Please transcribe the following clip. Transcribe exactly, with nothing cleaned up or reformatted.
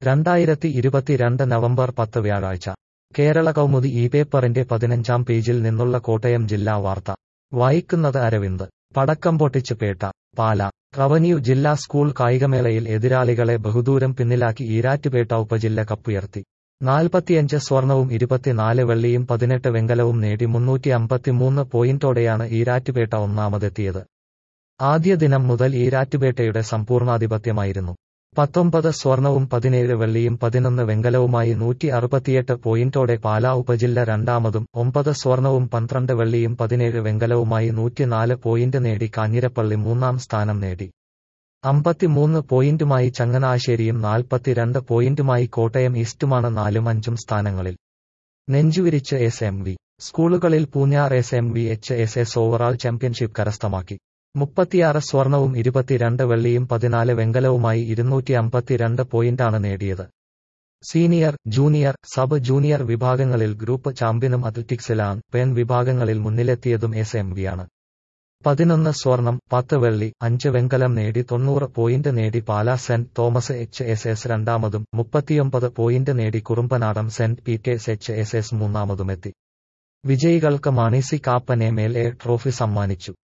രണ്ടായിരത്തി ഇരുപത്തിരണ്ട് നവംബർ പത്ത് വ്യാഴാഴ്ച കേരള കൗമുദി ഈ പേപ്പറിന്റെ പതിനഞ്ചാം പേജിൽ നിന്നുള്ള കോട്ടയം ജില്ലാ വാർത്ത വായിക്കുന്നത് അരവിന്ദ്. പടക്കം പൊട്ടിച്ച് പേട്ട. പാല. റവന്യൂ ജില്ലാ സ്കൂൾ കായികമേളയിൽ എതിരാളികളെ ബഹുദൂരം പിന്നിലാക്കി ഈരാറ്റുപേട്ട ഉപജില്ല കപ്പുയർത്തി. നാൽപ്പത്തിയഞ്ച് സ്വർണവും ഇരുപത്തിനാല് വെള്ളിയും പതിനെട്ട് വെങ്കലവും നേടി മുന്നൂറ്റി അമ്പത്തിമൂന്ന് പോയിന്റോടെയാണ് ഈരാറ്റുപേട്ട ഒന്നാമതെത്തിയത്. ആദ്യ ദിനം മുതൽ ഈരാറ്റുപേട്ടയുടെ സമ്പൂർണ്ണാധിപത്യമായിരുന്നു. പത്തൊമ്പത് സ്വർണവും പതിനേഴ് വെള്ളിയും പതിനൊന്ന് വെങ്കലവുമായി നൂറ്റി അറുപത്തിയെട്ട് പോയിന്റോടെ പാലാ ഉപജില്ല രണ്ടാമതും ഒമ്പത് സ്വർണവും പന്ത്രണ്ട് വെള്ളിയും പതിനേഴ് വെങ്കലവുമായി നൂറ്റിനാല് പോയിന്റ് നേടി കാഞ്ഞിരപ്പള്ളി മൂന്നാം സ്ഥാനം നേടി. അമ്പത്തിമൂന്ന് പോയിന്റുമായി ചങ്ങനാശ്ശേരിയും നാൽപ്പത്തിരണ്ട് പോയിന്റുമായി കോട്ടയം ഈസ്റ്റുമാണ് നാലും അഞ്ചും സ്ഥാനങ്ങളിൽ. നെഞ്ചുവിരിച്ച് എസ് എം വി സ്കൂളുകളിൽ Poonjar S M V H S S overall championship കരസ്ഥമാക്കി. മുപ്പത്തിയാറ് സ്വർണവും ഇരുപത്തിരണ്ട് വെള്ളിയും പതിനാല് വെങ്കലവുമായി ഇരുന്നൂറ്റി അമ്പത്തിരണ്ട് പോയിന്റാണ് നേടിയത്. സീനിയർ, ജൂനിയർ, സബ് ജൂനിയർ വിഭാഗങ്ങളിൽ ഗ്രൂപ്പ് ചാമ്പ്യനും അത്ലറ്റിക്സിലാണ് പെൺ വിഭാഗങ്ങളിൽ മുന്നിലെത്തിയതും എസ് എം വിയാണ്. പതിനൊന്ന് സ്വർണം, പത്ത് വെള്ളി, അഞ്ച് വെങ്കലം നേടി തൊണ്ണൂറ് പോയിന്റ് നേടി Pala saint Thomas H S S രണ്ടാമതും മുപ്പത്തിയൊമ്പത് പോയിന്റ് നേടി Kurumbanadam saint Peter's H S S മൂന്നാമതുമെത്തി. വിജയികൾക്ക് Mani C Kappan M L A trophy സമ്മാനിച്ചു.